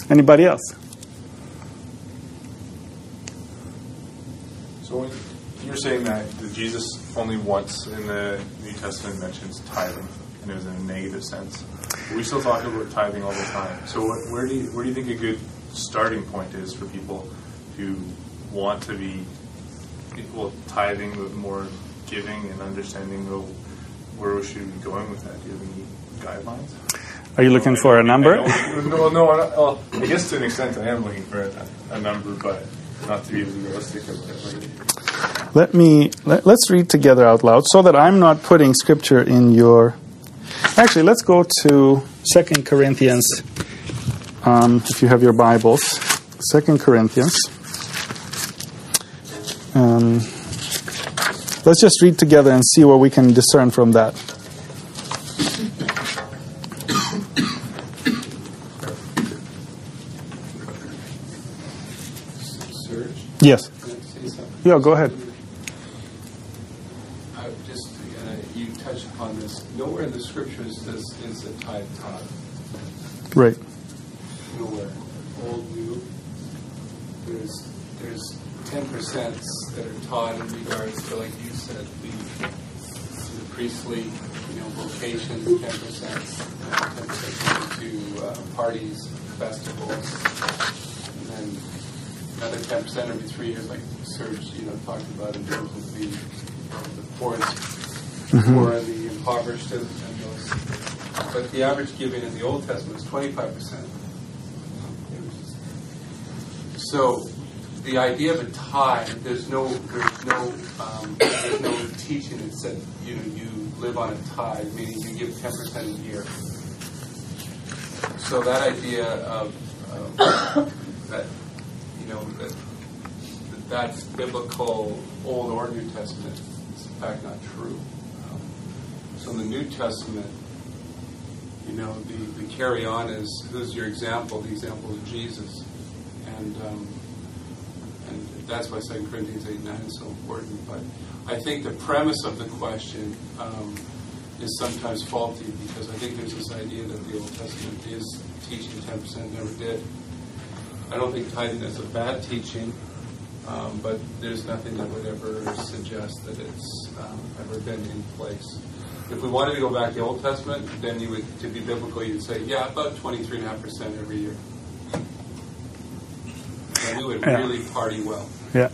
Anybody else? So you're saying that Jesus only once in the New Testament mentions tithing, and it was in a negative sense. But we still talk about tithing all the time. So where do you think a good starting point is for people who want to be tithing, with more giving and understanding where we should be going with that? Do you have any guidelines? Are you looking for a number? No. I guess to an extent I am looking for a number, but not to be as realistic as it. Let's read together out loud so that I'm not putting scripture in your... Actually, let's go to 2 Corinthians, if you have your Bibles. 2 Corinthians. Let's just read together and see what we can discern from that. Yes. Yeah, go ahead. You touched upon this. Nowhere in the scriptures is the tithe taught. Right. Nowhere. Old, new. There's 10% that are taught in regards to, like you said, the priestly, vocation. 10% to parties, festivals, and then another 10% every 3 years, like Serge, talked about in terms of the poor and the impoverished and those. But the average giving in the Old Testament is 25%. So the idea of a tithe, there's no teaching that said you live on a tithe, meaning you give 10% a year. So that idea of that. That's biblical, Old or New Testament. It's in fact not true. So in the New Testament, the carry on is, who's your example? The example is Jesus, and that's why 2 Corinthians 8:9 is so important. But I think the premise of the question is sometimes faulty, because I think there's this idea that the Old Testament is teaching 10%, never did. I don't think tithing is a bad teaching, but there's nothing that would ever suggest that it's ever been in place. If we wanted to go back to the Old Testament, then to be biblical, you'd say, about 23.5% every year. And we would really party well. Yeah.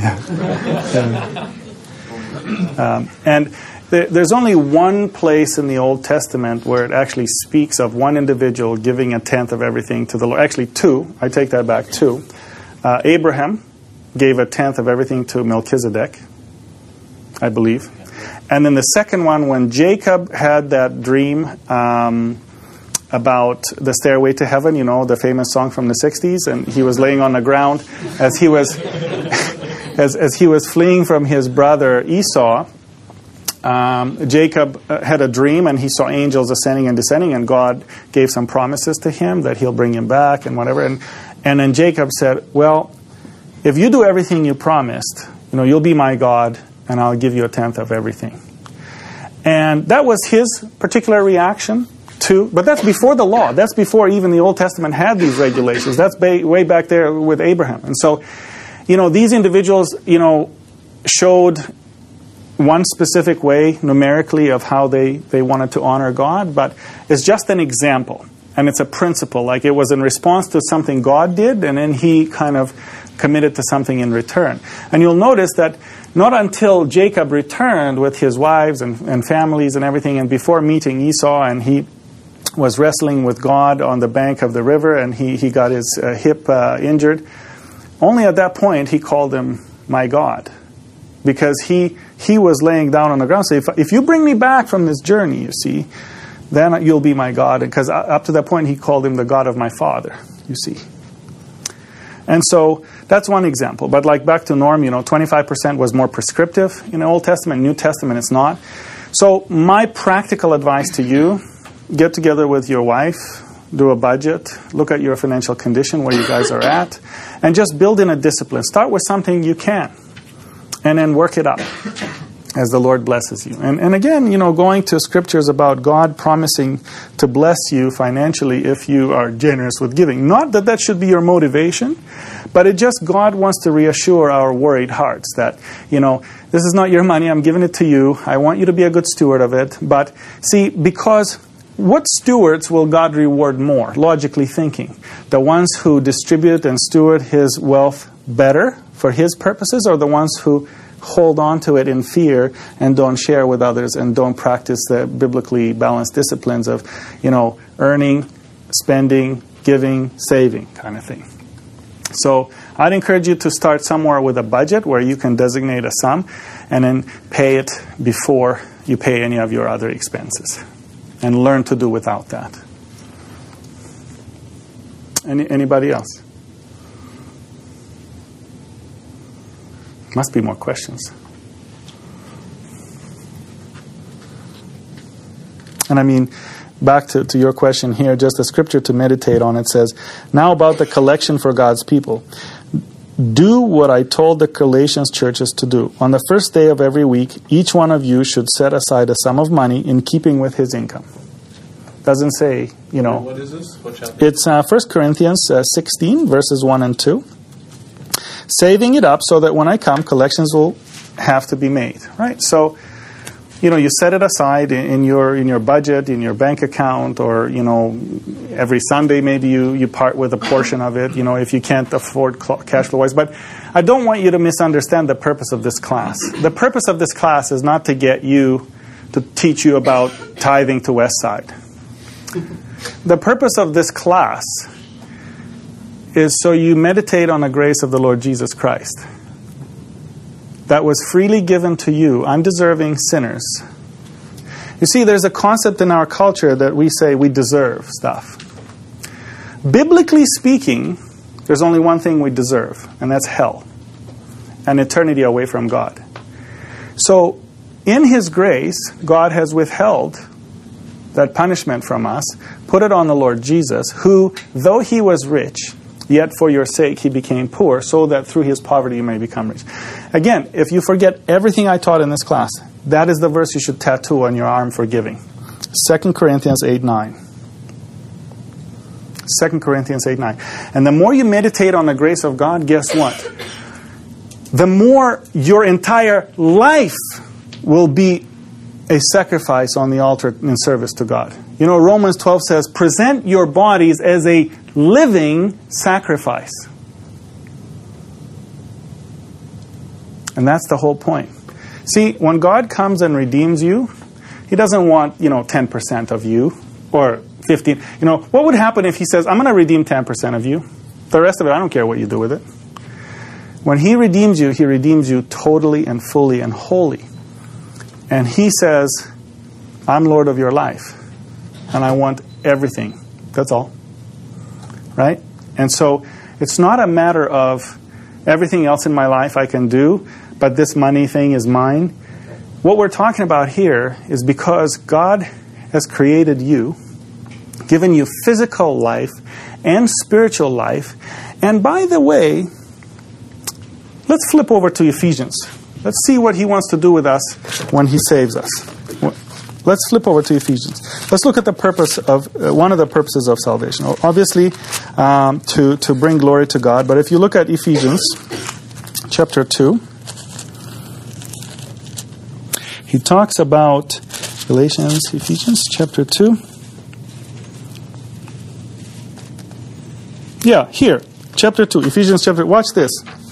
And there's only one place in the Old Testament where it actually speaks of one individual giving a tenth of everything to the Lord. Actually, 2. I take that back, 2. Abraham gave a tenth of everything to Melchizedek, I believe. And then the second one, when Jacob had that dream about the stairway to heaven, the famous song from the 60s, and he was laying on the ground as he was as he was fleeing from his brother Esau. Jacob had a dream, and he saw angels ascending and descending, and God gave some promises to him that he'll bring him back and whatever. And then Jacob said, well, if you do everything you promised, you'll be my God, and I'll give you a tenth of everything. And that was his particular reaction to, but that's before the law. That's before even the Old Testament had these regulations. That's way back there with Abraham. And so, these individuals, showed one specific way numerically of how they wanted to honor God, but it's just an example, and it's a principle. Like, it was in response to something God did, and then he kind of committed to something in return. And you'll notice that not until Jacob returned with his wives and families and everything, and before meeting Esau, and he was wrestling with God on the bank of the river, and he got his hip injured, only at that point he called him my God. Because he was laying down on the ground. So if you bring me back from this journey, you see, then you'll be my God. Because up to that point, he called him the God of my father, you see. And so that's one example. But like back to Norm, 25% was more prescriptive in the Old Testament. New Testament, it's not. So my practical advice to you, get together with your wife, do a budget, look at your financial condition, where you guys are at, and just build in a discipline. Start with something you can, and then work it up. as the Lord blesses you. And again, going to scriptures about God promising to bless you financially if you are generous with giving. Not that should be your motivation, but it just, God wants to reassure our worried hearts that, this is not your money, I'm giving it to you. I want you to be a good steward of it. But see, because what stewards will God reward more, logically thinking? The ones who distribute and steward His wealth better for His purposes, or the ones who hold on to it in fear and don't share with others and don't practice the biblically balanced disciplines of, earning, spending, giving, saving kind of thing. So I'd encourage you to start somewhere with a budget where you can designate a sum and then pay it before you pay any of your other expenses. And learn to do without that. Anybody else? Must be more questions. And back to your question here, just a scripture to meditate on. It says, now about the collection for God's people. Do what I told the Galatians churches to do. On the first day of every week, each one of you should set aside a sum of money in keeping with his income. Doesn't say, What is this? What chapter? It's 1 Corinthians 16, verses 1 and 2. Saving it up so that when I come, collections will have to be made, right? So, you set it aside in your budget, in your bank account, or, every Sunday maybe you part with a portion of it, if you can't afford cash flow-wise. But I don't want you to misunderstand the purpose of this class. The purpose of this class is not to get you, to teach you about tithing to Westside. The purpose of this class is so you meditate on the grace of the Lord Jesus Christ that was freely given to you, undeserving sinners. You see, there's a concept in our culture that we say we deserve stuff. Biblically speaking, there's only one thing we deserve, and that's hell, an eternity away from God. So, in His grace, God has withheld that punishment from us, put it on the Lord Jesus, who, though He was rich, yet for your sake He became poor, so that through His poverty you may become rich. Again, if you forget everything I taught in this class, that is the verse you should tattoo on your arm for giving. 2 Corinthians 8:9. 2 Corinthians 8:9. And the more you meditate on the grace of God, guess what? The more your entire life will be a sacrifice on the altar in service to God. Romans 12 says, present your bodies as a living sacrifice. And that's the whole point. See, when God comes and redeems you, He doesn't want, 10% of you or 15. What would happen if He says, I'm going to redeem 10% of you. The rest of it, I don't care what you do with it. When He redeems you totally and fully and wholly. And He says, I'm Lord of your life. And I want everything. That's all. Right? And so it's not a matter of everything else in my life I can do, but this money thing is mine. What we're talking about here is because God has created you, given you physical life and spiritual life. And by the way, let's flip over to Ephesians. Let's see what He wants to do with us when He saves us. Let's flip over to Ephesians. Let's look at the purpose of one of the purposes of salvation. Obviously, to bring glory to God. But if you look at Ephesians chapter 2, he talks about Ephesians chapter 2. Yeah, here, chapter 2, Ephesians chapter. Watch this.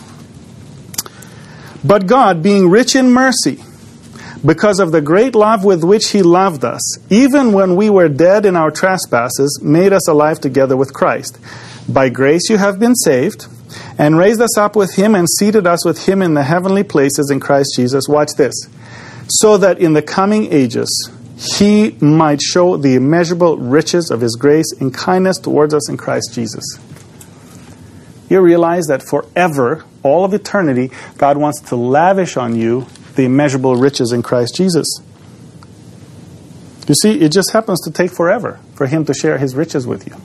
But God, being rich in mercy, because of the great love with which He loved us, even when we were dead in our trespasses, made us alive together with Christ. By grace you have been saved, and raised us up with Him, and seated us with Him in the heavenly places in Christ Jesus. Watch this. So that in the coming ages He might show the immeasurable riches of His grace and kindness towards us in Christ Jesus. You realize that forever, all of eternity, God wants to lavish on you the immeasurable riches in Christ Jesus. You see, it just happens to take forever for Him to share His riches with you.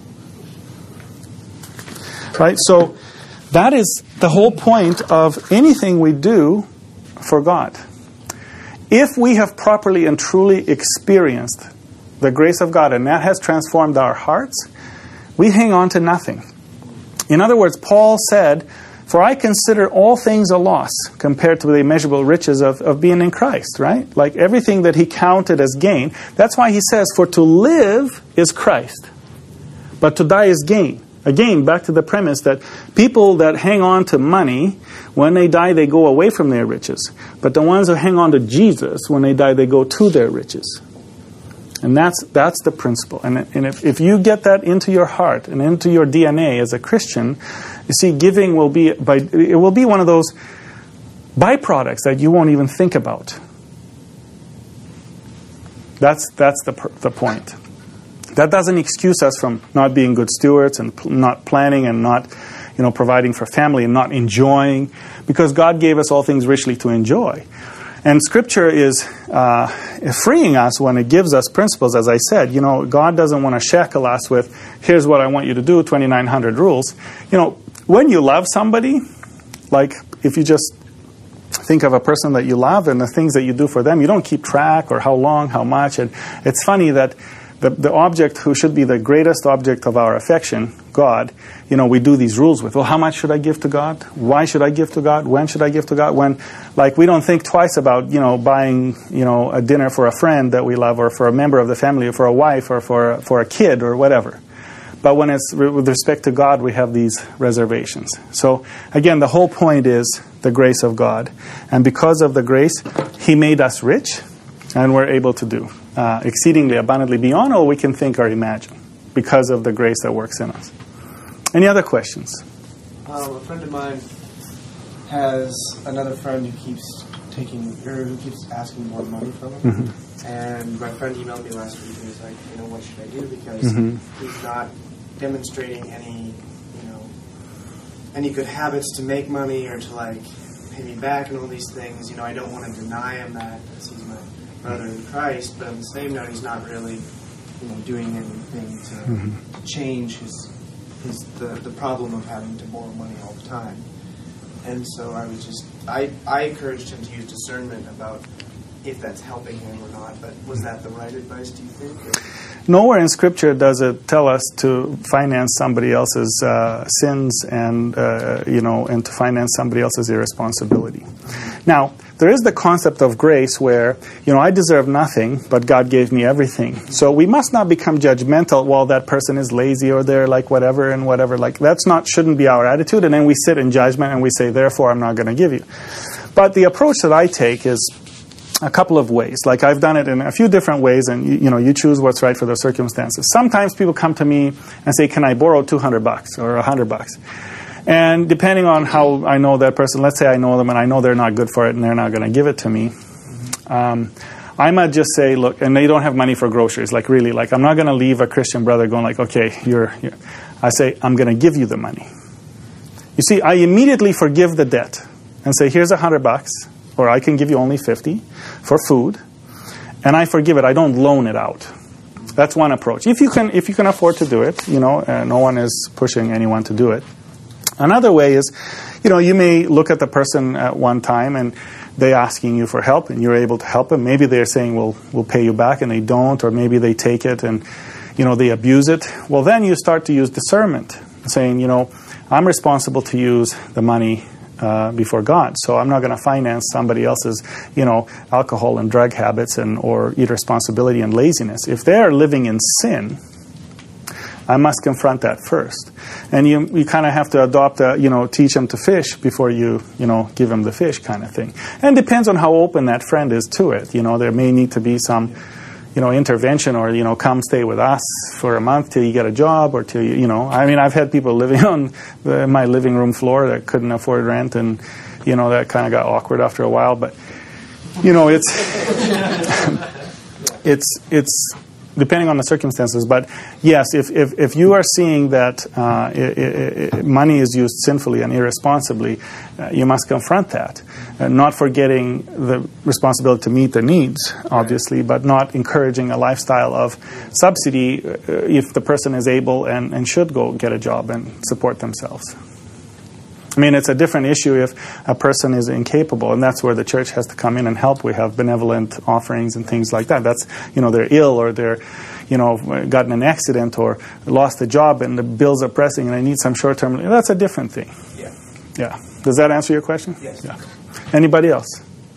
Right? So, that is the whole point of anything we do for God. if we have properly and truly experienced the grace of God, and that has transformed our hearts, we hang on to nothing. In other words, Paul said, "For I consider all things a loss compared to the immeasurable riches of being in Christ," right? Like everything that he counted as gain. That's why he says, "For to live is Christ, but to die is gain." Again, back to the premise that people that hang on to money, when they die, they go away from their riches. But the ones who hang on to Jesus, when they die, they go to their riches. And that's the principle. And if you get that into your heart and into your DNA as a Christian, you see, giving will be one of those byproducts that you won't even think about. That's the point. That doesn't excuse us from not being good stewards and not planning and not, providing for family and not enjoying, because God gave us all things richly to enjoy. And Scripture is freeing us when it gives us principles. As I said, God doesn't want to shackle us with, "Here's what I want you to do, 2,900 rules." When you love somebody, like if you just think of a person that you love and the things that you do for them, you don't keep track or how long, how much. And it's funny that the object who should be the greatest object of our affection, God, we do these rules with. Well, how much should I give to God? Why should I give to God? When should I give to God? When, we don't think twice about, buying, a dinner for a friend that we love, or for a member of the family, or for a wife, or for a kid, or whatever. But when it's with respect to God, we have these reservations. So, again, the whole point is the grace of God. And because of the grace, He made us rich, and we're able to do exceedingly abundantly beyond all we can think or imagine, because of the grace that works in us. Any other questions? A friend of mine has another friend who keeps asking more money from him. Mm-hmm. And my friend emailed me last week and was like, what should I do? Because he's not demonstrating any good habits to make money or to pay me back and all these things. I don't want to deny him that because he's my brother in Christ, but on the same note, he's not really, doing anything to change the problem of having to borrow money all the time. And so I encouraged him to use discernment about if that's helping him or not. But was that the right advice, do you think? Or? Nowhere in Scripture does it tell us to finance somebody else's sins and to finance somebody else's irresponsibility. Now, there is the concept of grace where, I deserve nothing, but God gave me everything. So we must not become judgmental, well, that person is lazy or they're whatever and whatever. Shouldn't be our attitude. And then we sit in judgment and we say, therefore, I'm not going to give you. But the approach that I take is a couple of ways. I've done it in a few different ways, and you choose what's right for the circumstances. Sometimes people come to me and say, "Can I borrow $200 or $100?" And depending on how I know that person, let's say I know them and I know they're not good for it and they're not going to give it to me, I might just say, look, and they don't have money for groceries. I'm not going to leave a Christian brother going okay, I say, I'm going to give you the money. You see, I immediately forgive the debt and say, here's $100, or I can give you only $50 for food, and I forgive it. I don't loan it out. That's one approach. If you can afford to do it, no one is pushing anyone to do it. Another way is, you may look at the person at one time and they're asking you for help and you're able to help them. Maybe they're saying, we'll pay you back, and they don't, or maybe they take it and, they abuse it. Well, then you start to use discernment, saying, I'm responsible to use the money before God, so I'm not going to finance somebody else's, alcohol and drug habits or irresponsibility and laziness. If they are living in sin, I must confront that first. And you kind of have to adopt teach them to fish before you give them the fish kind of thing. And it depends on how open that friend is to it. There may need to be some, intervention, or, come stay with us for a month till you get a job, or till I've had people living on my living room floor that couldn't afford rent, and, that kind of got awkward after a while. But, it's depending on the circumstances. But yes, if you are seeing that money is used sinfully and irresponsibly, you must confront that. Not forgetting the responsibility to meet their needs, obviously, but not encouraging a lifestyle of subsidy if the person is able and should go get a job and support themselves. I mean, it's a different issue if a person is incapable, and that's where the church has to come in and help. We have benevolent offerings and things like that. That's, they're ill or they're, gotten an accident or lost a job and the bills are pressing and they need some short-term. That's a different thing. Yeah. Does that answer your question? Yes. Yeah. Anybody else?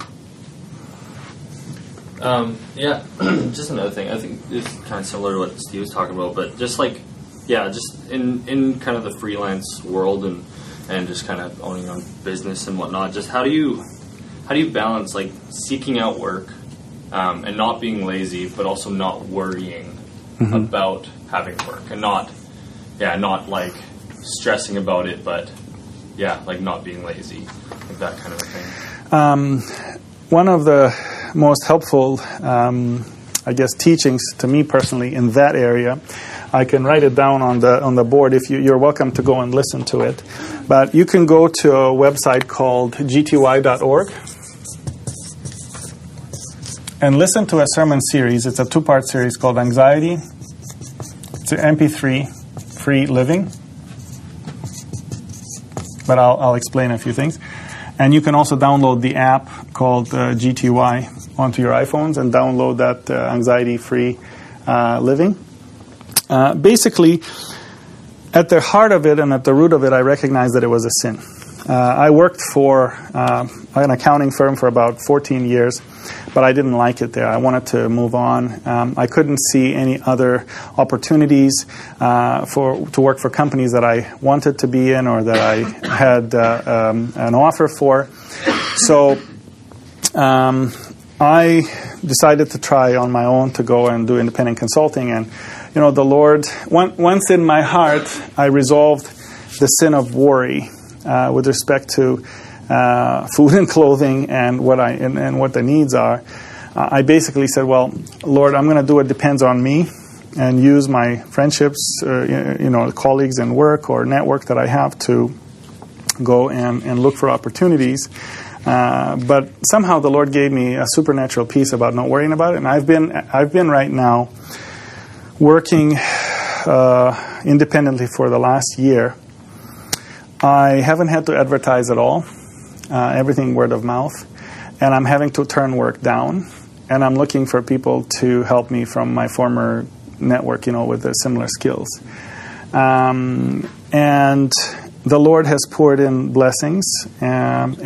Yeah, just another thing. I think it's kind of similar to what Steve was talking about, but just just in kind of the freelance world and just kind of owning your own business and whatnot, just how do you balance seeking out work and not being lazy, but also not worrying about having work and not stressing about it, but not being lazy, that kind of a thing. One of the most helpful, teachings to me personally in that area, I can write it down on the board. If you're welcome to go and listen to it, but you can go to a website called gty.org and listen to a sermon series. It's a 2-part series called Anxiety. It's an MP3 free living, but I'll explain a few things. And you can also download the app called GTY onto your iPhones and download that anxiety-free living. Basically, at the heart of it and at the root of it, I recognized that it was a sin. I worked for an accounting firm for about 14 years, but I didn't like it there. I wanted to move on. I couldn't see any other opportunities to work for companies that I wanted to be in or that I had an offer for. So I decided to try on my own to go and do independent consulting. And, the Lord, once in my heart, I resolved the sin of worry with respect to food and clothing and what the needs are. I basically said, well, Lord, I'm going to do what depends on me and use my friendships, colleagues in work or network that I have to go and look for opportunities. But somehow the Lord gave me a supernatural peace about not worrying about it. And I've been right now working independently for the last year. I haven't had to advertise at all. Everything word of mouth. And I'm having to turn work down. And I'm looking for people to help me from my former network, with the similar skills. And the Lord has poured in blessings. And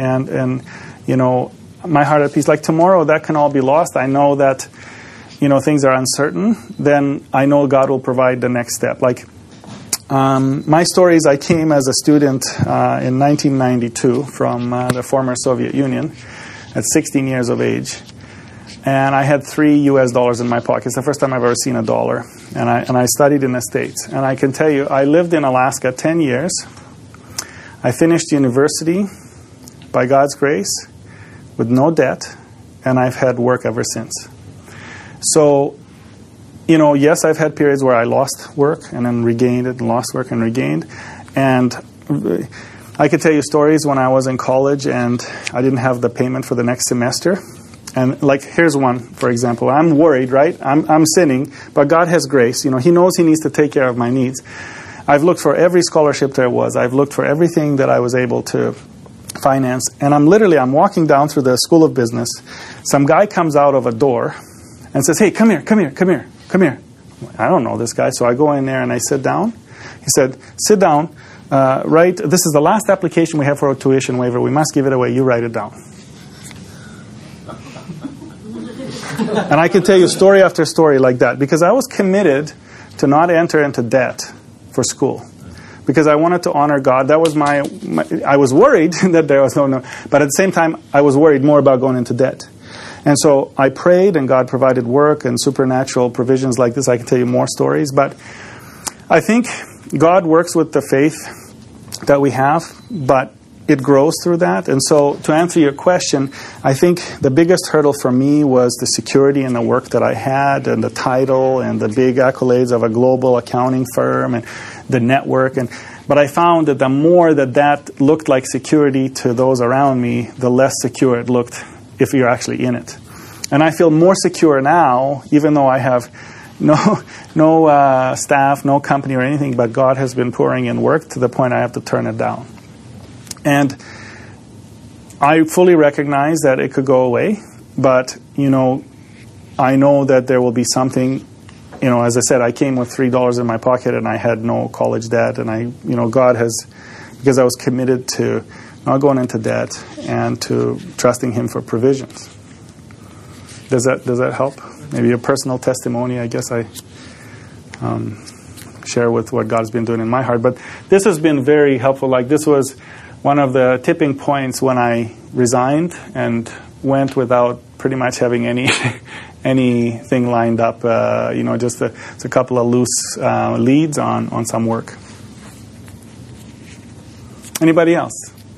my heart at peace. Like tomorrow, that can all be lost. I know that, things are uncertain. Then I know God will provide the next step. My story is I came as a student in 1992 from the former Soviet Union at 16 years of age. And I had $3 in my pocket. It's the first time I've ever seen $1. And I studied in the States. And I can tell you, I lived in Alaska 10 years. I finished university by God's grace with no debt. And I've had work ever since. So, yes, I've had periods where I lost work and then regained it and lost work and regained. And I could tell you stories when I was in college and I didn't have the payment for the next semester. And here's one, for example. I'm worried, right? I'm sinning, but God has grace. He knows He needs to take care of my needs. I've looked for every scholarship there was. I've looked for everything that I was able to finance. And I'm walking down through the School of Business. Some guy comes out of a door and says, hey, come here. I don't know this guy, so I go in there and I sit down. He said, sit down, this is the last application we have for a tuition waiver. We must give it away. You write it down. And I can tell you story after story like that because I was committed to not enter into debt for school because I wanted to honor God. That was I was worried that there was no, but at the same time, I was worried more about going into debt. And so I prayed, and God provided work and supernatural provisions like this. I can tell you more stories. But I think God works with the faith that we have, but it grows through that. And so to answer your question, I think the biggest hurdle for me was the security in the work that I had and the title and the big accolades of a global accounting firm and the network. But I found that the more that looked like security to those around me, the less secure it looked if you're actually in it. And I feel more secure now, even though I have no staff, no company or anything, but God has been pouring in work to the point I have to turn it down. And I fully recognize that it could go away, but, I know that there will be something, as I said, I came with $3 in my pocket and I had no college debt, and God has, because I was committed to not going into debt and to trusting Him for provisions. Does that help? Maybe a personal testimony, I guess I share with what God's been doing in my heart. But this has been very helpful. Like, this was one of the tipping points when I resigned and went without pretty much having anything lined up. Just a couple of loose leads on some work. Anybody else?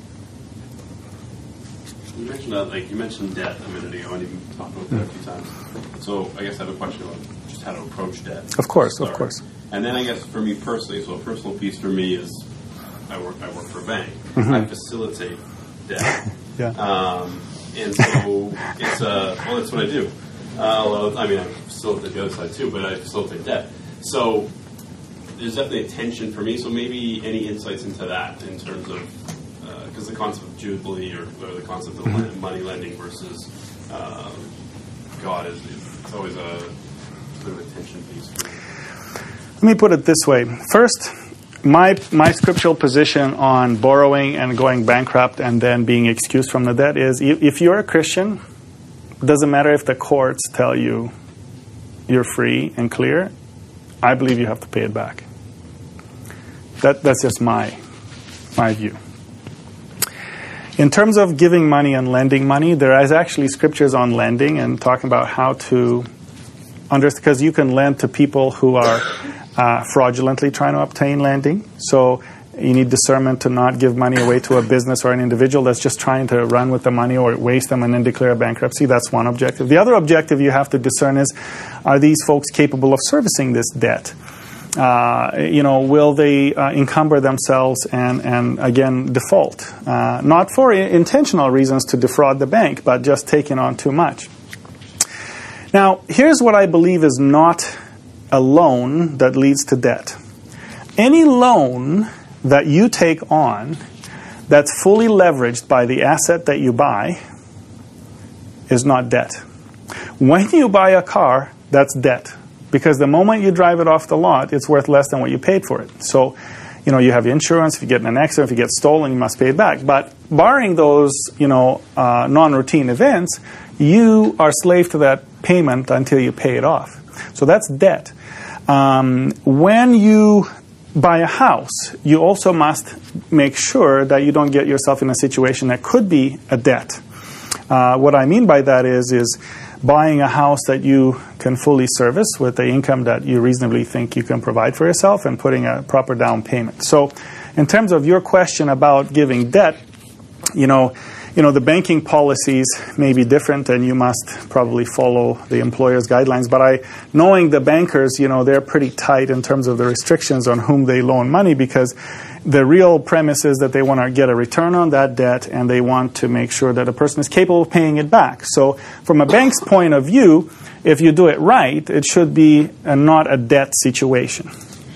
You mentioned debt a minute ago, and you've talked about that a few times. So I guess I have a question about just how to approach debt. Of course. And then I guess for me personally, so a personal piece for me is I work for a bank. Mm-hmm. I facilitate debt. Yeah. And so it's that's what I do. I facilitate the other side too, but I facilitate debt. So there's definitely a tension for me. So maybe any insights into that in terms of because the concept of Jubilee or the concept of money lending versus God it's always a bit of a tension piece for me. Let me put it this way. First, my scriptural position on borrowing and going bankrupt and then being excused from the debt is, if you're a Christian, it doesn't matter if the courts tell you you're free and clear, I believe you have to pay it back. That's just my view. In terms of giving money and lending money, there is actually scriptures on lending and talking about how to understand, because you can lend to people who are fraudulently trying to obtain lending. So you need discernment to not give money away to a business or an individual that's just trying to run with the money or waste them and then declare a bankruptcy. That's one objective. The other objective you have to discern is, are these folks capable of servicing this debt? Will they encumber themselves and again, default? Not for intentional reasons to defraud the bank, but just taking on too much. Now, here's what I believe is not a loan that leads to debt. Any loan that you take on that's fully leveraged by the asset that you buy is not debt. When you buy a car, that's debt. Because the moment you drive it off the lot, it's worth less than what you paid for it. So, you have insurance. If you get in an accident, if you get stolen, you must pay it back. But barring those, non-routine events, you are slave to that payment until you pay it off. So that's debt. When you buy a house, you also must make sure that you don't get yourself in a situation that could be a debt. What I mean by that is buying a house that you can fully service with the income that you reasonably think you can provide for yourself and putting a proper down payment. So in terms of your question about giving debt, the banking policies may be different and you must probably follow the employer's guidelines. But knowing the bankers, they're pretty tight in terms of the restrictions on whom they loan money, because the real premise is that they want to get a return on that debt and they want to make sure that a person is capable of paying it back. So from a bank's point of view, if you do it right, it should be not a debt situation.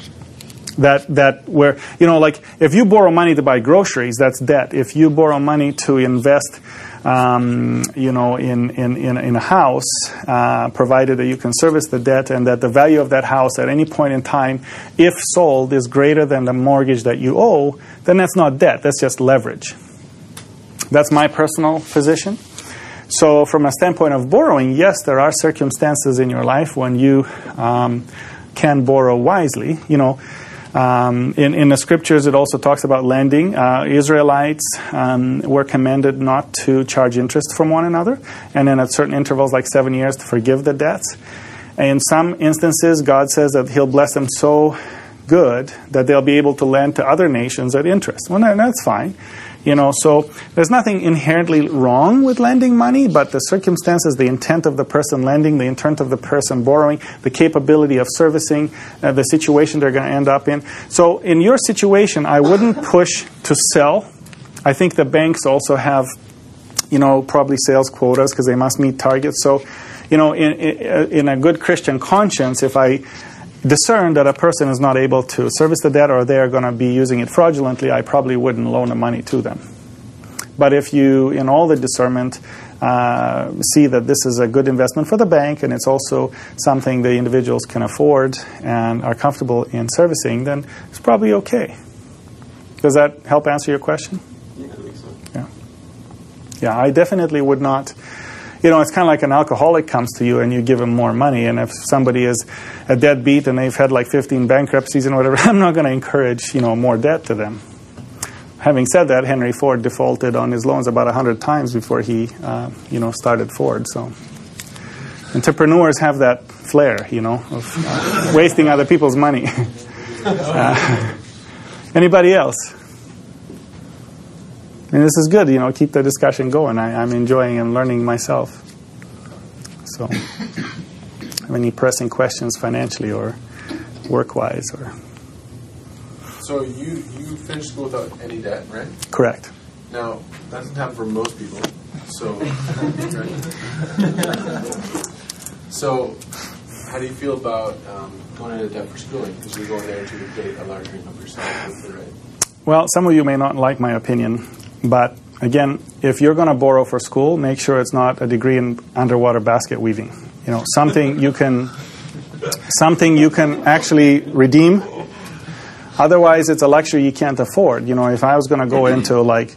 That where, like if you borrow money to buy groceries, that's debt. If you borrow money to invest, in a house, provided that you can service the debt and that the value of that house at any point in time, if sold, is greater than the mortgage that you owe, then that's not debt. That's just leverage. That's my personal position. So from a standpoint of borrowing, yes, there are circumstances in your life when you can borrow wisely. In the scriptures, it also talks about lending. Israelites were commanded not to charge interest from one another, and then at certain intervals, like 7 years, to forgive the debts. In some instances, God says that He'll bless them so good that they'll be able to lend to other nations at interest. Well, that's fine. So there's nothing inherently wrong with lending money, but the circumstances, the intent of the person lending, the intent of the person borrowing, the capability of servicing, the situation they're going to end up in. So in your situation, I wouldn't push to sell. I think the banks also have, probably sales quotas because they must meet targets. So, in a good Christian conscience, if I discern that a person is not able to service the debt or they are going to be using it fraudulently, I probably wouldn't loan the money to them. But if you, in all the discernment, see that this is a good investment for the bank and it's also something the individuals can afford and are comfortable in servicing, then it's probably okay. Does that help answer your question? Yeah, I think so. Yeah, I definitely would not. It's kind of like an alcoholic comes to you and you give him more money. And if somebody is a deadbeat and they've had like 15 bankruptcies and whatever, I'm not going to encourage, more debt to them. Having said that, Henry Ford defaulted on his loans about 100 times before he, started Ford. So entrepreneurs have that flair, of wasting other people's money. Anybody else? And this is good, keep the discussion going. I'm enjoying and learning myself. So, have any pressing questions financially or work-wise? So you finished school without any debt, right? Correct. Now, that doesn't happen for most people. So, so how do you feel about going into debt for schooling? Because you're going there to get a larger income yourself, right? Well, some of you may not like my opinion. But again, if you're going to borrow for school, make sure it's not a degree in underwater basket weaving. Something you can actually redeem. Otherwise, it's a luxury you can't afford. If I was going to go into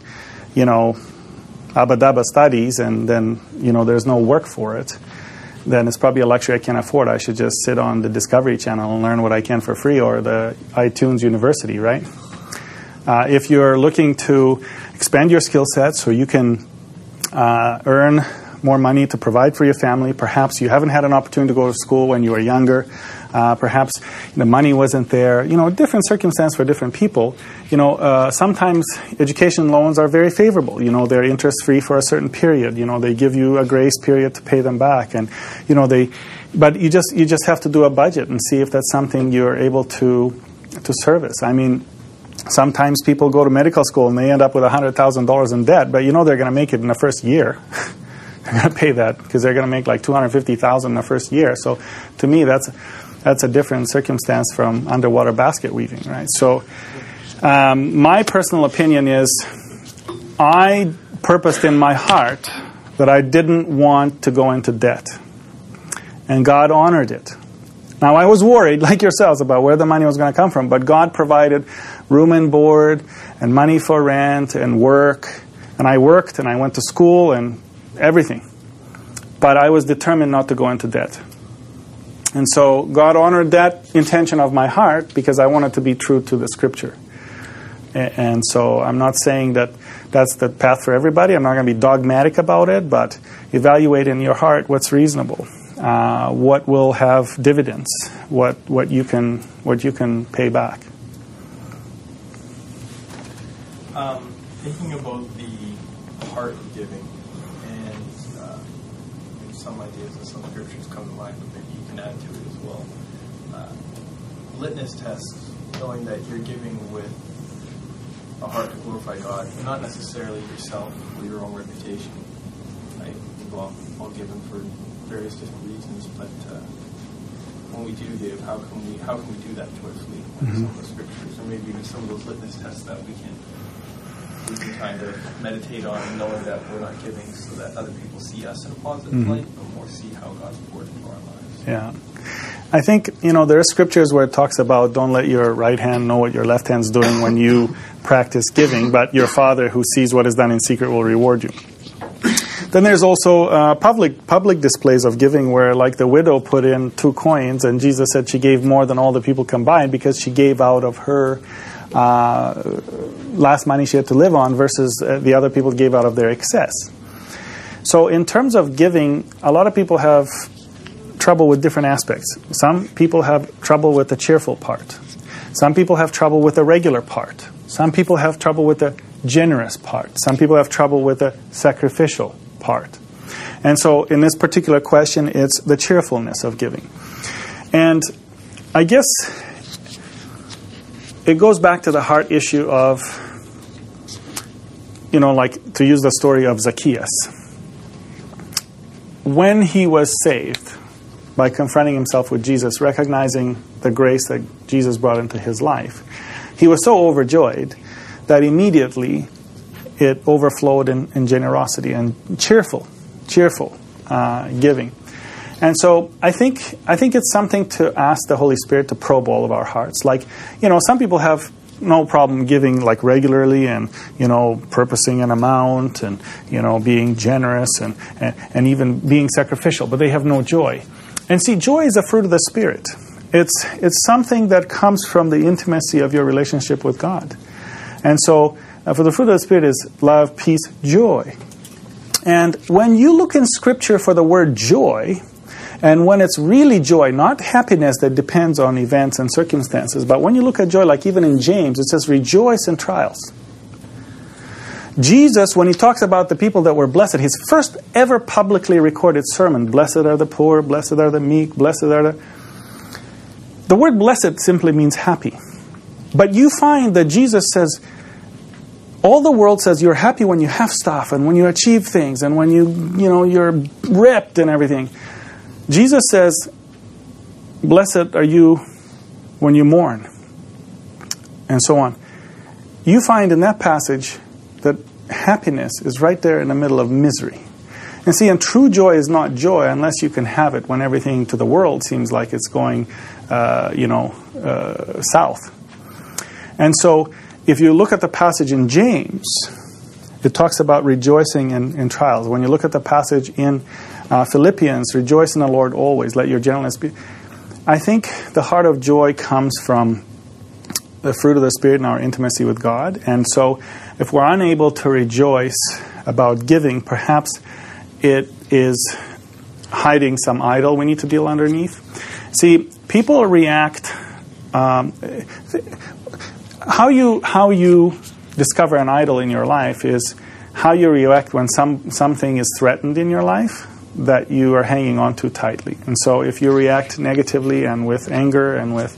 Abba Dabba studies and then there's no work for it, then it's probably a luxury I can't afford. I should just sit on the Discovery Channel and learn what I can for free, or the iTunes University, right? If you're looking to expand your skill set so you can earn more money to provide for your family, perhaps you haven't had an opportunity to go to school when you were younger, perhaps the money wasn't there, different circumstance for different people. Sometimes education loans are very favorable. They're interest-free for a certain period. They give you a grace period to pay them back. And, but you just have to do a budget and see if that's something you're able to service. I mean, sometimes people go to medical school and they end up with $100,000 in debt, but they're going to make it in the first year. They're going to pay that because they're going to make like $250,000 in the first year. So to me, that's a different circumstance from underwater basket weaving, right? So my personal opinion is I purposed in my heart that I didn't want to go into debt. And God honored it. Now, I was worried, like yourselves, about where the money was going to come from, but God provided room and board and money for rent and work. And I worked and I went to school and everything. But I was determined not to go into debt. And so God honored that intention of my heart because I wanted to be true to the Scripture. And so I'm not saying that that's the path for everybody. I'm not going to be dogmatic about it, but evaluate in your heart what's reasonable. What will have dividends? What you can pay back? Thinking about the heart of giving, and some ideas and some scriptures come to mind, but maybe you can add to it as well. Litmus tests, knowing that you're giving with a heart to glorify God, and not necessarily yourself or your own reputation. Right? Well, all given for various different reasons, but when we do give, how can we do that joyfully? Some of the scriptures, or maybe even some of those litmus tests that we can kind of meditate on, knowing that we're not giving so that other people see us in a positive light, but more see how God's poured into our lives. Yeah. I think, there are scriptures where it talks about don't let your right hand know what your left hand's doing when you practice giving, but your Father who sees what is done in secret will reward you. Then there's also public displays of giving where, like, the widow put in 2 coins, and Jesus said she gave more than all the people combined because she gave out of her last money she had to live on versus the other people gave out of their excess. So in terms of giving, a lot of people have trouble with different aspects. Some people have trouble with the cheerful part. Some people have trouble with the regular part. Some people have trouble with the generous part. Some people have trouble with the sacrificial part. And so in this particular question, it's the cheerfulness of giving. And I guess it goes back to the heart issue of, like, to use the story of Zacchaeus. When he was saved by confronting himself with Jesus, recognizing the grace that Jesus brought into his life, he was so overjoyed that immediately it overflowed in generosity and cheerful giving. And so I think it's something to ask the Holy Spirit to probe all of our hearts. Like, some people have no problem giving like regularly and, purposing an amount and, being generous and even being sacrificial, but they have no joy. And see, joy is a fruit of the Spirit. It's something that comes from the intimacy of your relationship with God. And so for the fruit of the Spirit is love, peace, joy. And when you look in Scripture for the word joy, and when it's really joy, not happiness that depends on events and circumstances, but when you look at joy, like even in James, it says rejoice in trials. Jesus, when he talks about the people that were blessed, his first ever publicly recorded sermon, blessed are the poor, blessed are the meek, blessed are the word blessed simply means happy. But you find that Jesus says, all the world says you're happy when you have stuff and when you achieve things and when you're ripped and everything. Jesus says, blessed are you when you mourn, and so on. You find in that passage that happiness is right there in the middle of misery. And see, and true joy is not joy unless you can have it when everything to the world seems like it's going, south. And so, if you look at the passage in James, it talks about rejoicing in trials. When you look at the passage in Philippians, rejoice in the Lord always, let your gentleness be. I think the heart of joy comes from the fruit of the Spirit and our intimacy with God. And so if we're unable to rejoice about giving, perhaps it is hiding some idol we need to deal underneath. See, people react... How you discover an idol in your life is how you react when something is threatened in your life that you are hanging on to tightly. And so if you react negatively and with anger and with,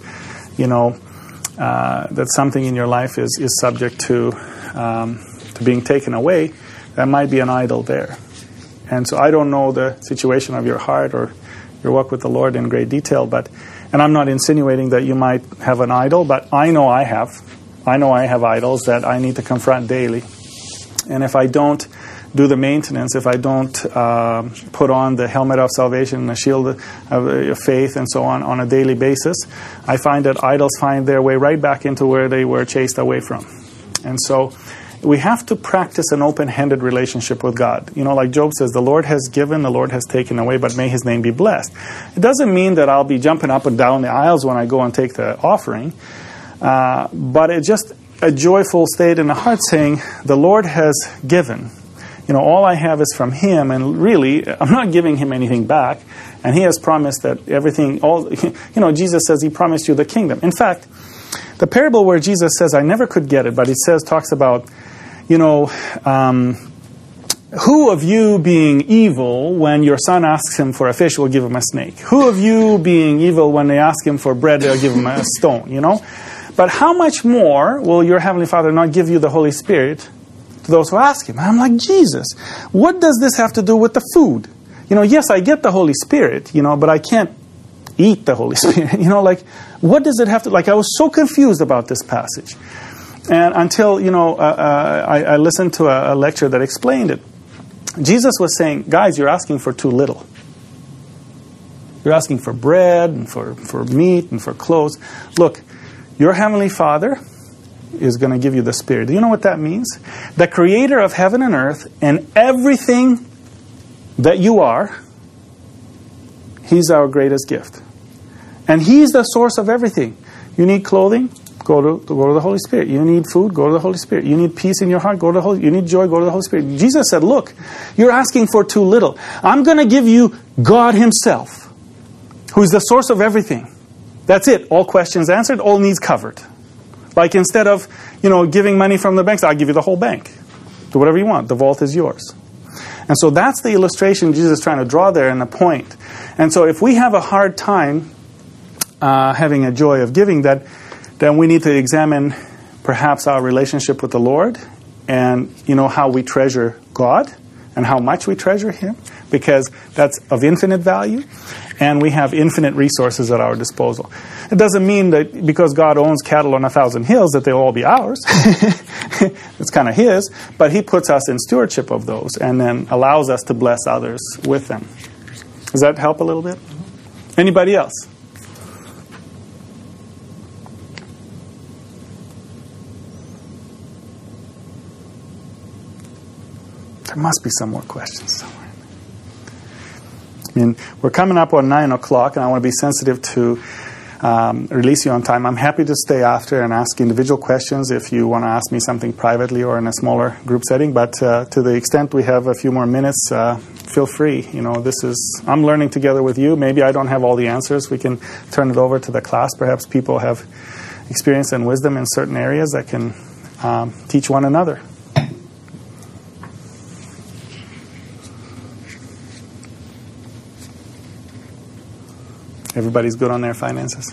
that something in your life is subject to being taken away, that might be an idol there. And so I don't know the situation of your heart or your walk with the Lord in great detail, and I'm not insinuating that you might have an idol, but I know I have. I know I have idols that I need to confront daily. And if I don't do the maintenance, if I don't put on the helmet of salvation and the shield of faith and so on a daily basis, I find that idols find their way right back into where they were chased away from. And so we have to practice an open-handed relationship with God. Like Job says, the Lord has given, the Lord has taken away, but may his name be blessed. It doesn't mean that I'll be jumping up and down the aisles when I go and take the offering, but it's just a joyful state in the heart saying, the Lord has given. All I have is from him, and really, I'm not giving him anything back, and he has promised that everything, Jesus says he promised you the kingdom. In fact, the parable where Jesus says, I never could get it, but he talks about, who of you being evil, when your son asks him for a fish, will give him a snake? Who of you being evil, when they ask him for bread, they'll give him a stone, But how much more will your Heavenly Father not give you the Holy Spirit to those who ask him? And I'm like, Jesus, what does this have to do with the food? Yes, I get the Holy Spirit, but I can't eat the Holy Spirit. What does it have to... I was so confused about this passage. And until, I listened to a lecture that explained it. Jesus was saying, guys, you're asking for too little. You're asking for bread and for meat and for clothes. Look, your Heavenly Father is going to give you the Spirit. Do you know what that means? The Creator of heaven and earth and everything that you are, He's our greatest gift. And He's the source of everything. You need clothing? Go to the Holy Spirit. You need food? Go to the Holy Spirit. You need peace in your heart? Go to the Holy Spirit. You need joy? Go to the Holy Spirit. Jesus said, look, you're asking for too little. I'm going to give you God Himself, who's the source of everything. That's it. All questions answered, all needs covered. Like instead of, giving money from the banks, I'll give you the whole bank. Do whatever you want. The vault is yours. And so that's the illustration Jesus is trying to draw there and the point. And so if we have a hard time having a joy of giving, then we need to examine perhaps our relationship with the Lord and, how we treasure God and how much we treasure Him, because that's of infinite value and we have infinite resources at our disposal. It doesn't mean that because God owns cattle on 1,000 hills that they'll all be ours. it's kind of his, but he puts us in stewardship of those and then allows us to bless others with them. Does that help a little bit? Anybody else? There must be some more questions somewhere. I mean, we're coming up on 9 o'clock, and I want to be sensitive to release you on time. I'm happy to stay after and ask individual questions if you want to ask me something privately or in a smaller group setting. But to the extent we have a few more minutes, feel free. You know, I'm learning together with you. Maybe I don't have all the answers. We can turn it over to the class. Perhaps people have experience and wisdom in certain areas that can teach one another. Everybody's good on their finances?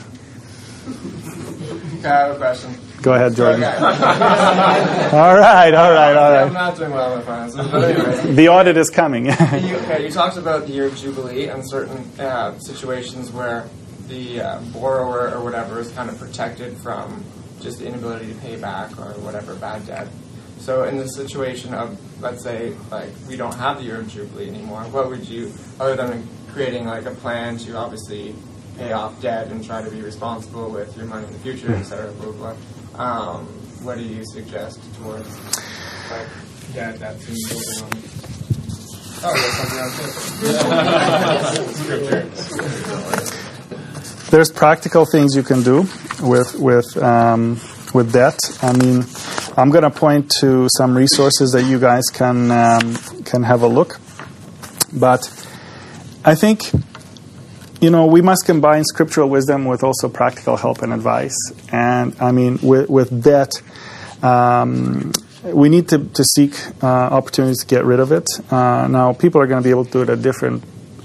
I have a question. Go ahead, Jordan. Okay. All right. I'm not doing well with finances, but anyway. The audit is coming. You talked about the year of Jubilee and certain situations where the borrower or whatever is kind of protected from just the inability to pay back or whatever bad debt. So in the situation of, let's say, like we don't have the year of Jubilee anymore, what would you, other than creating like a plan to obviously pay off debt and try to be responsible with your money in the future, et cetera, blah, blah, blah. What do you suggest towards like that's building on? Oh, there's something else. There's practical things you can do with debt. I mean, I'm going to point to some resources that you guys can have a look. But I think, we must combine scriptural wisdom with also practical help and advice. And I mean, with debt, we need to seek opportunities to get rid of it. Now, people are going to be able to do it at different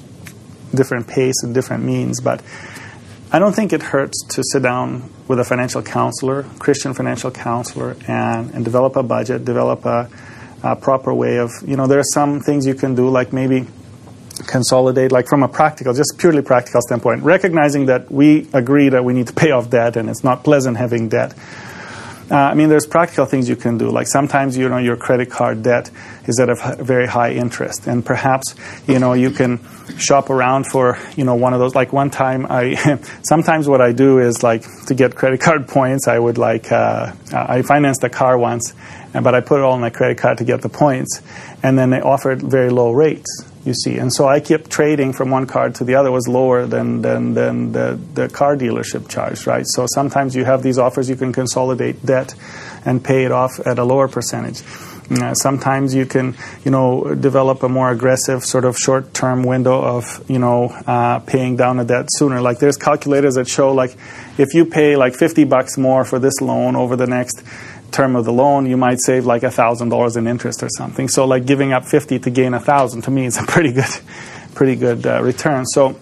pace and different means, but I don't think it hurts to sit down with a financial counselor, Christian financial counselor, and develop a budget, develop a proper way of, there are some things you can do, like maybe consolidate, like from a practical, just purely practical standpoint, recognizing that we agree that we need to pay off debt and it's not pleasant having debt. There's practical things you can do. Like sometimes, your credit card debt is at a very high interest. And perhaps, you can shop around for, one of those. Like one time, sometimes what I do is like to get credit card points, I would I financed a car once, but I put it all on my credit card to get the points. And then they offered very low rates, you see. And so I kept trading from one card to the other. It was lower than the car dealership charge, right? So sometimes you have these offers, you can consolidate debt and pay it off at a lower percentage. Sometimes you can, develop a more aggressive sort of short-term window of, paying down a debt sooner. Like there's calculators that show, like, if you pay like $50 more for this loan over the next term of the loan, you might save like $1,000 in interest or something. So like giving up 50 to gain 1,000 to me is a pretty good return. So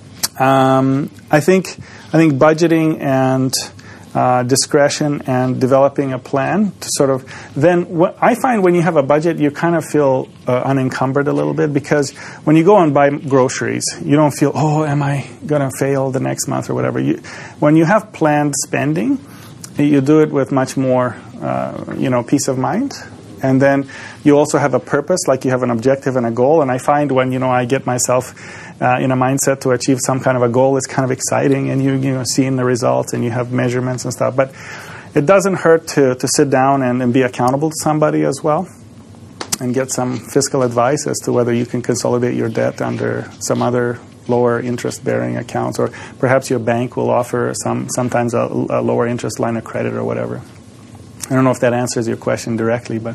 I think budgeting and discretion and developing a plan to sort of I find when you have a budget, you kind of feel unencumbered a little bit, because when you go and buy groceries, you don't feel, am I going to fail the next month or whatever. When you have planned spending, you do it with much more peace of mind. And then you also have a purpose, like you have an objective and a goal. And I find when, I get myself in a mindset to achieve some kind of a goal, it's kind of exciting, and you seeing the results and you have measurements and stuff. But it doesn't hurt to sit down and be accountable to somebody as well, and get some fiscal advice as to whether you can consolidate your debt under some other lower interest-bearing accounts, or perhaps your bank will offer sometimes a lower interest line of credit or whatever. I don't know if that answers your question directly, but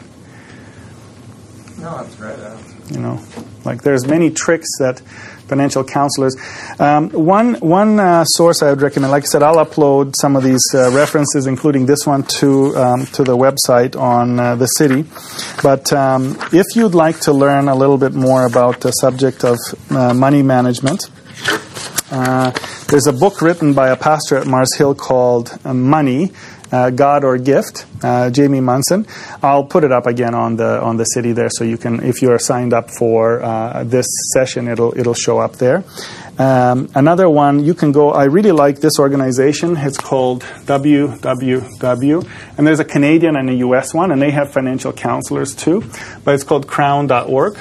no, that's great. Like there's many tricks that financial counselors. One source I would recommend, like I said, I'll upload some of these references, including this one, to the website on the city. But if you'd like to learn a little bit more about the subject of money management, there's a book written by a pastor at Mars Hill called Money, God or Gift, Jamie Munson. I'll put it up again on the city there, so you can, if you're signed up for this session, it'll show up there. Another one, you can go, I really like this organization. It's called WWW, and there's a Canadian and a US one, and they have financial counselors too, but it's called crown.org.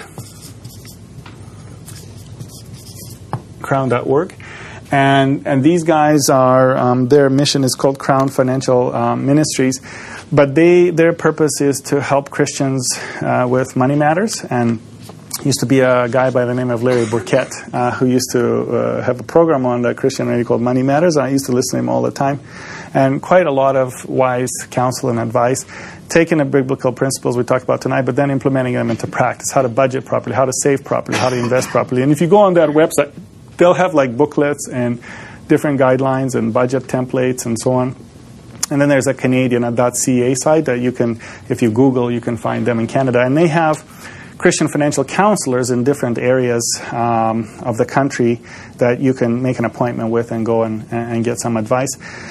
Crown.org. And these guys are, their mission is called Crown Financial Ministries, but their purpose is to help Christians with money matters. And used to be a guy by the name of Larry Burkett who used to have a program on the Christian radio called Money Matters. I used to listen to him all the time. And quite a lot of wise counsel and advice, taking the biblical principles we talked about tonight, but then implementing them into practice, how to budget properly, how to save properly, how to invest properly. And if you go on that website, they'll have like booklets and different guidelines and budget templates and so on. And then there's a Canadian, .ca site that you can, if you Google, you can find them in Canada. And they have Christian financial counselors in different areas of the country that you can make an appointment with and go and get some advice.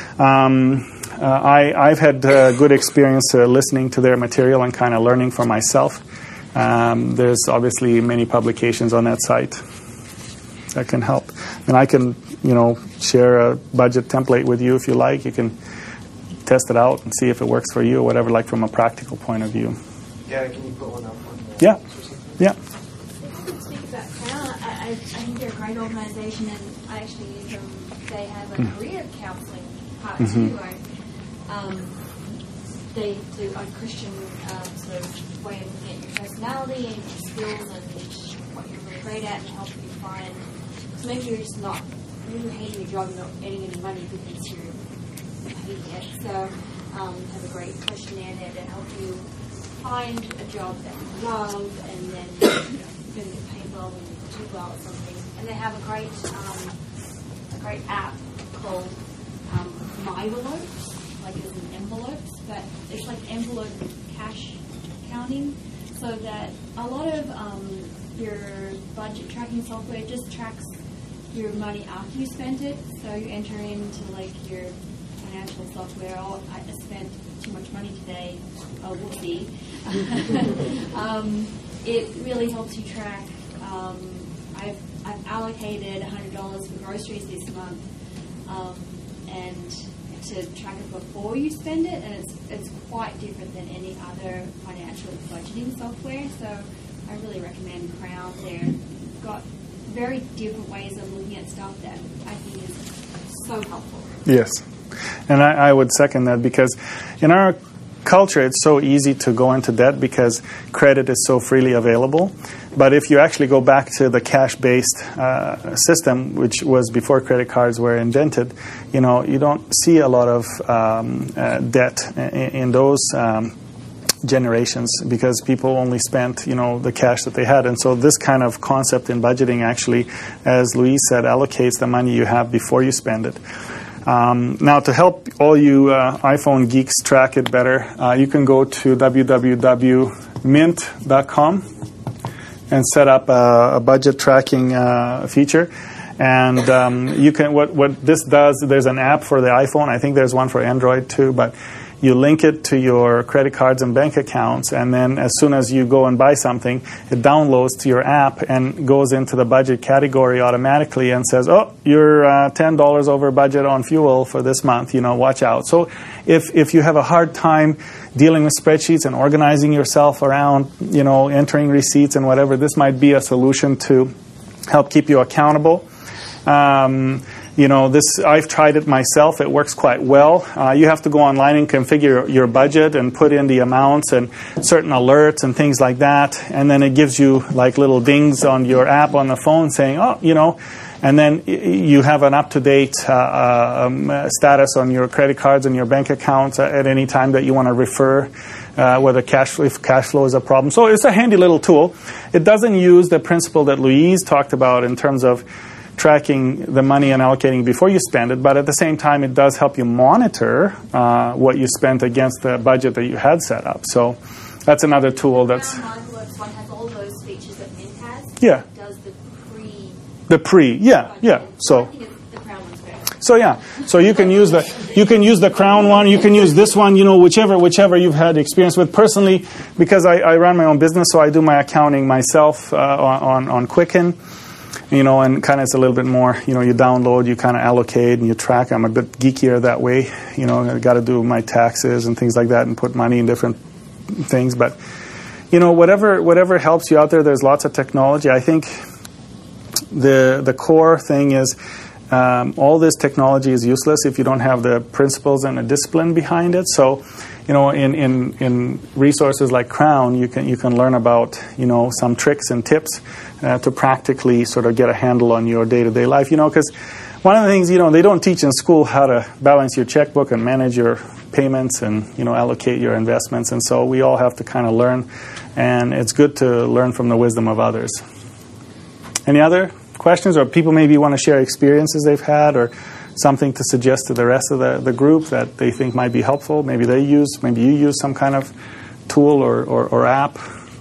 I've had good experience listening to their material and kind of learning for myself. There's obviously many publications on that site that can help. And I can, share a budget template with you if you like. You can test it out and see if it works for you or whatever, like from a practical point of view. Yeah, can you put one up? Yeah. Yeah. Speak about Crown. I think they're a great organisation, and I actually use them. They have a career counselling part too. They do a Christian sort of way of looking at your personality and your skills and what you're really great at, and help you find. So maybe you're just not really hating your job, you're not getting any money because you're hating it. So have a great questionnaire there to help you find a job that you love, and then you're going to get paid well when you do well at something. And they have a great app called MyVelope, like it's in envelopes, but it's like envelope cash counting, so that a lot of your budget tracking software just tracks your money after you spent it. So you enter into like your financial software, oh, I spent too much money today, oh, we'll see. It really helps you track. I've allocated $100 for groceries this month, and to track it before you spend it, and it's quite different than any other financial budgeting software. So I really recommend Crown. They've got very different ways of looking at stuff that I think is so helpful. Yes. And I would second that, because in our culture it's so easy to go into debt because credit is so freely available. But if you actually go back to the cash-based system, which was before credit cards were invented, you don't see a lot of debt in those generations, because people only spent, the cash that they had. And so this kind of concept in budgeting actually, as Louise said, allocates the money you have before you spend it. Now, to help all you iPhone geeks track it better, you can go to www.mint.com and set up a budget tracking feature. And you can what this does, there's an app for the iPhone. I think there's one for Android too, but you link it to your credit cards and bank accounts, and then as soon as you go and buy something, it downloads to your app and goes into the budget category automatically and says, oh, you're $10 over budget on fuel for this month, watch out. So if you have a hard time dealing with spreadsheets and organizing yourself around, entering receipts and whatever, this might be a solution to help keep you accountable. I've tried it myself. It works quite well. You have to go online and configure your budget and put in the amounts and certain alerts and things like that. And then it gives you like little dings on your app on the phone saying, and then you have an up-to-date status on your credit cards and your bank accounts at any time that you want to refer, whether if cash flow is a problem. So it's a handy little tool. It doesn't use the principle that Louise talked about in terms of tracking the money and allocating before you spend it, but at the same time it does help you monitor what you spent against the budget that you had set up. So that's another tool that's... MyVelope one has all those features that Mint has. Yeah. It does the pre, yeah. So I think the Crown one's better. So yeah, so you can use the Crown one, you can use this one, whichever you've had experience with. Personally, because I run my own business, so I do my accounting myself on Quicken, and kind of it's a little bit more, you download, you kind of allocate and you track. I'm a bit geekier that way, I got to do my taxes and things like that and put money in different things. But whatever helps you out there, there's lots of technology. I think the core thing is all this technology is useless if you don't have the principles and the discipline behind it. So, in resources like Crown, you can learn about some tricks and tips to practically sort of get a handle on your day-to-day life. Because one of the things they don't teach in school how to balance your checkbook and manage your payments and allocate your investments, and so we all have to kind of learn, and it's good to learn from the wisdom of others. Any other questions, or people maybe want to share experiences they've had, or something to suggest to the rest of the group that they think might be helpful? Maybe you use some kind of tool or app.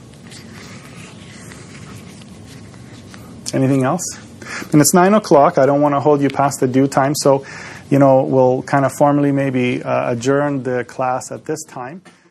Anything else? And it's 9:00. I don't want to hold you past the due time, so we'll kind of formally maybe adjourn the class at this time.